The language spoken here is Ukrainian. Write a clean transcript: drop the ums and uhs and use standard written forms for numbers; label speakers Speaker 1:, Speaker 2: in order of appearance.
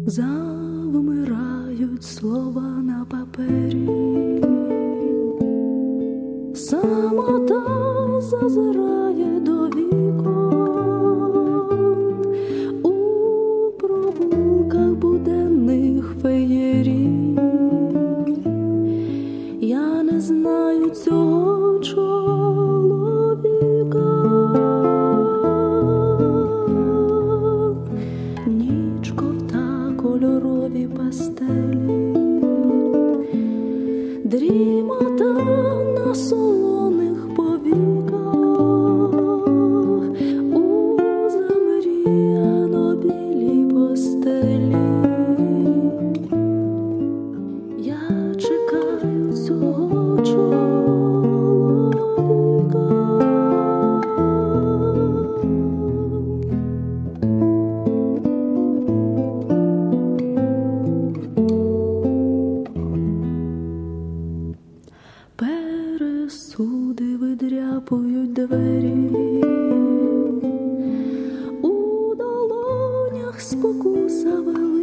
Speaker 1: Завмирають слова на папері, самота зазирає до вікон, у провулках буденних феєрій. Я не знаю цього чоловіка. Ніч ковта кольорові пастелі, дрімота на солоних повіках, у замріяно білій постелі. Я чекаю цього чоловіка. Пересуди видряпують двері, у долонях спокуса велика.